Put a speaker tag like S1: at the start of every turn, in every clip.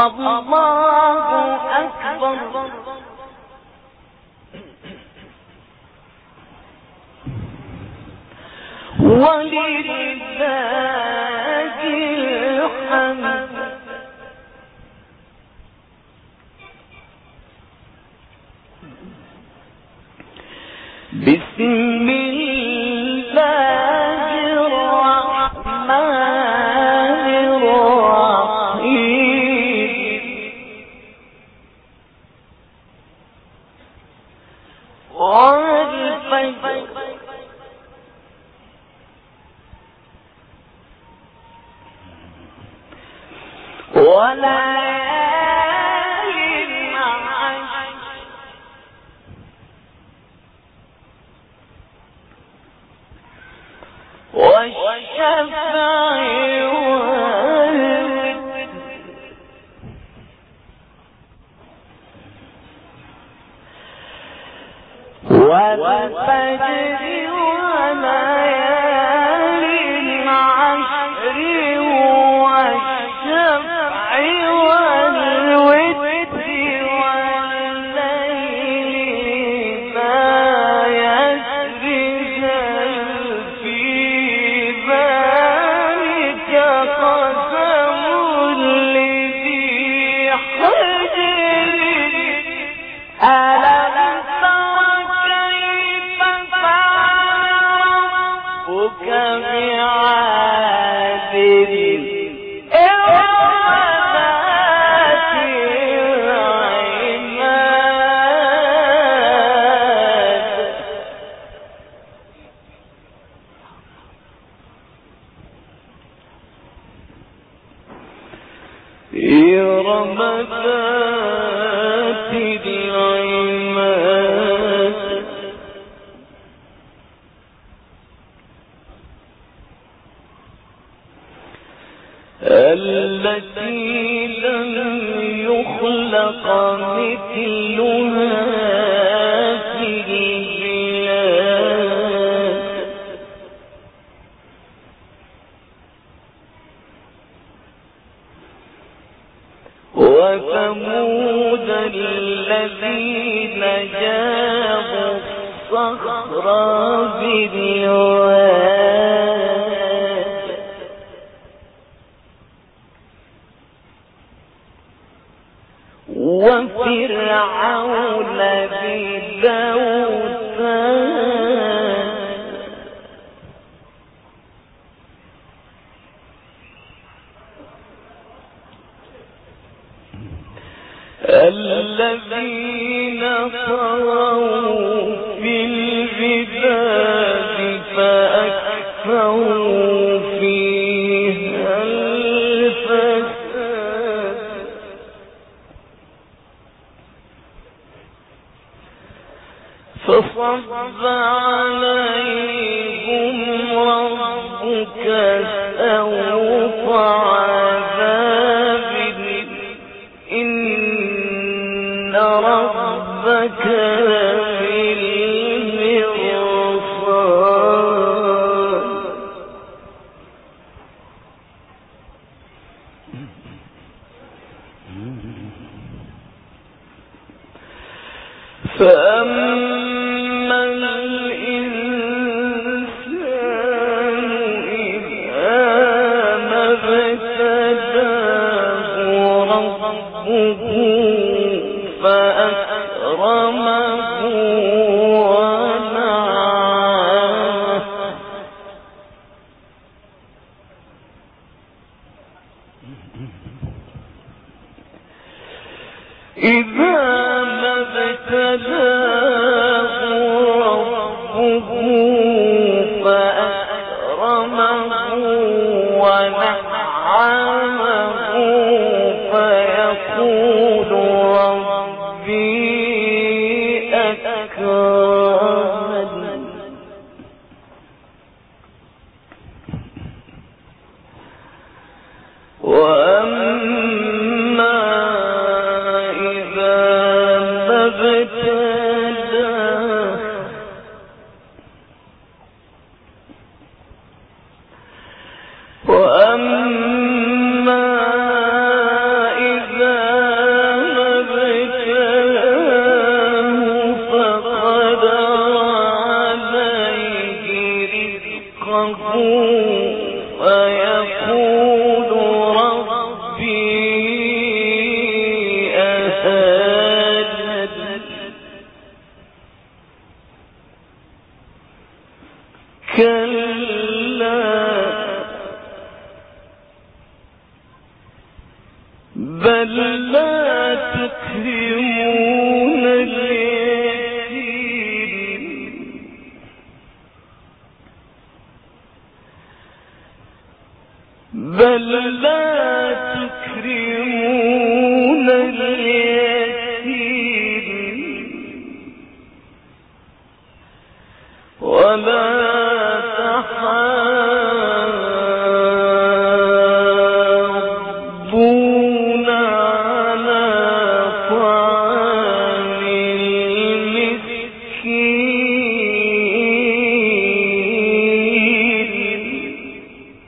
S1: الله أكبر. ولله الحمد. بسم الله الرحمن الرحيم. والفجر وليال عشر والشفع والفجر وليال عشر والشفع والوتر والليل ما يسر في ذلك قسم لذي حجر. ألم تر كيف فعل ربك بعاد إرم ذات العماد التي لم يخلق مثلها في البلاد وثمود الذين جابوا الصخر بالواد وفرعون بالأوتاد الذين طغوا في البلاد فأكثروا فيها الفساد فصب عليهم ربك سوط عذاب إن ربك بالمرصاد. فأما الإنسان إذا ما ابتلاه ربه فأكرمه ونعمه إذا ما ابتلاه ربه فأكرمه ونعمه فيقول ربي أكرمن. وأما إذا ما ابتلاه ربه فأهانه فيقول ربي أهانن. وأما إذا ما ابتلاه ربه فأكرمه ونعمه فيقول ربي أكرمن. وأما إذا ما ابتلاه ربه فأهانه فيقول ربي أهانن. وأما إذا ما ابتلاه ربه فأكرمه ونعمه فيقول ربي أكرمن. وأما إذا ما ابتلاه بل لا تكرمون اليتيم بل لا تكرمون اليتيم ولا تحاضون على طعام المسكين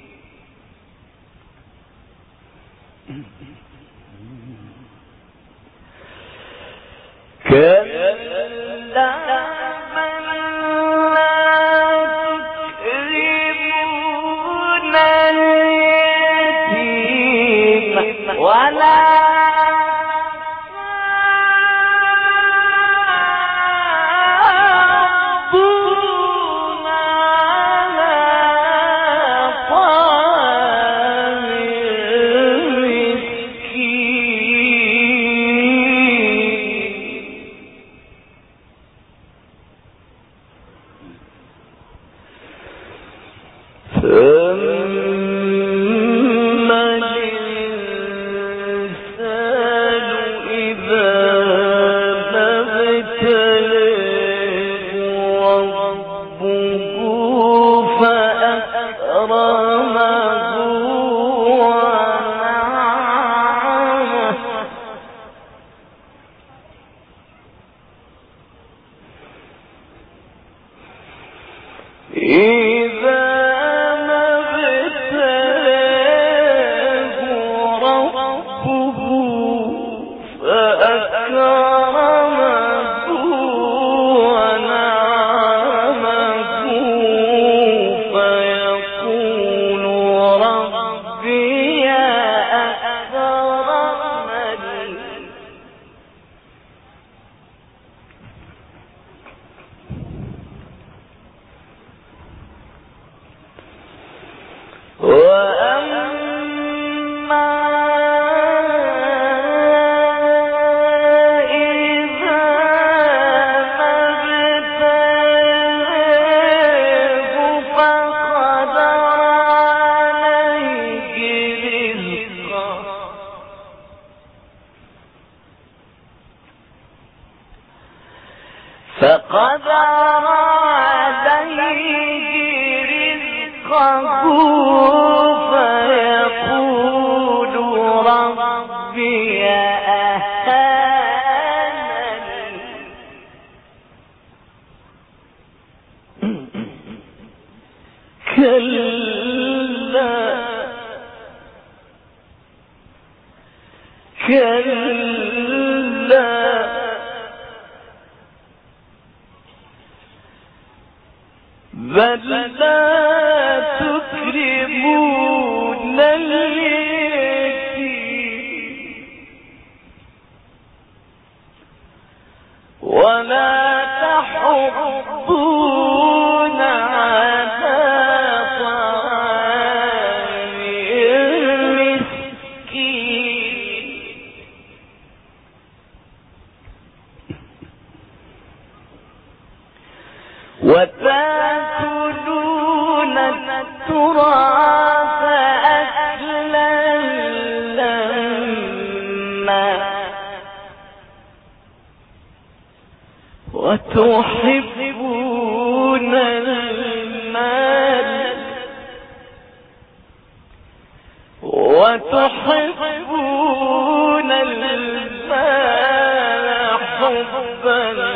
S1: فقدر عليه رزقه فيقول ربي أهانن كلا بل لا تكرمون اليتيم ولا تحضون على طعام المسكين وتأكلون التراث أكلا لما وتحبون المال حبا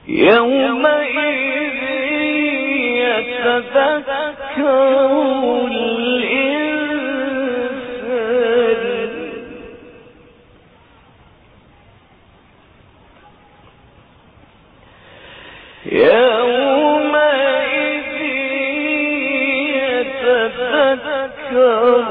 S1: يومئذ يتذكر الإنسان يومئذ يتذكر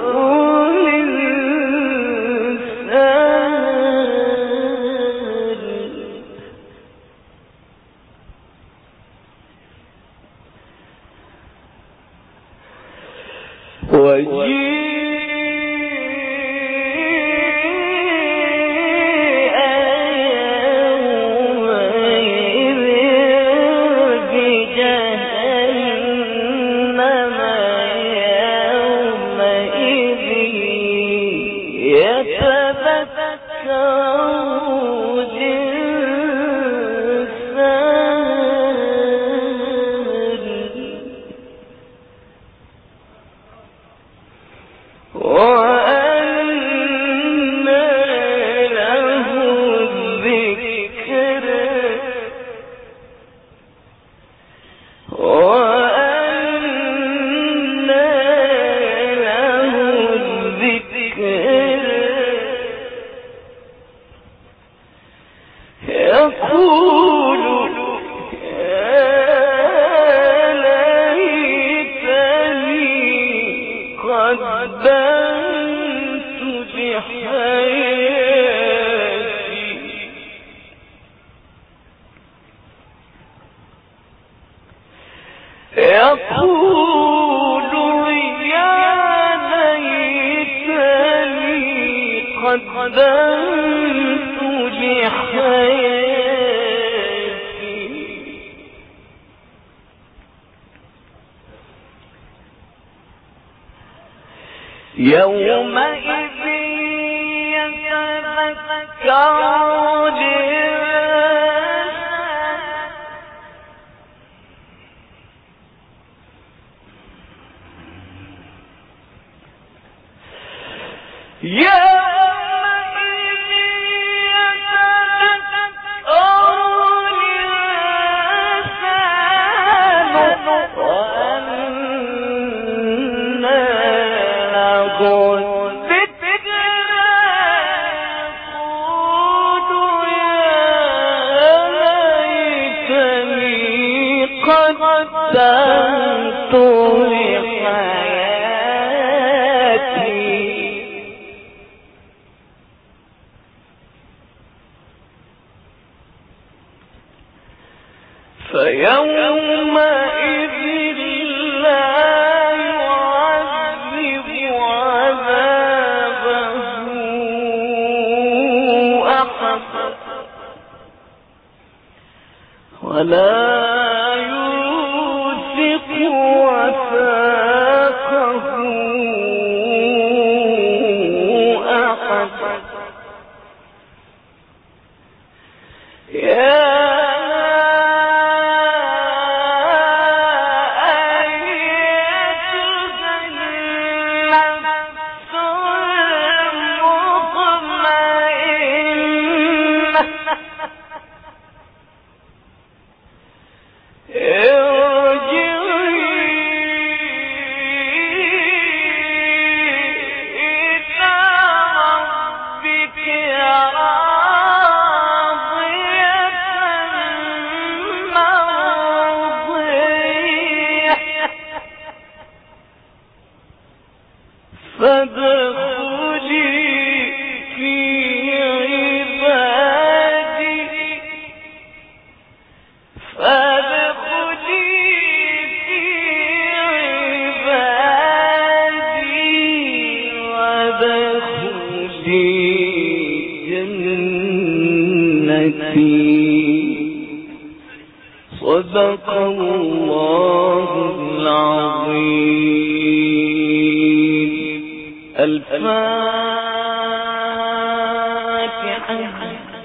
S1: قدمت لحياتي يومئذ يتذكر قدمت لحياتي فيومئذ لا يعذب عذابه أحد ولا صدق الله العظيم. الفاتحة.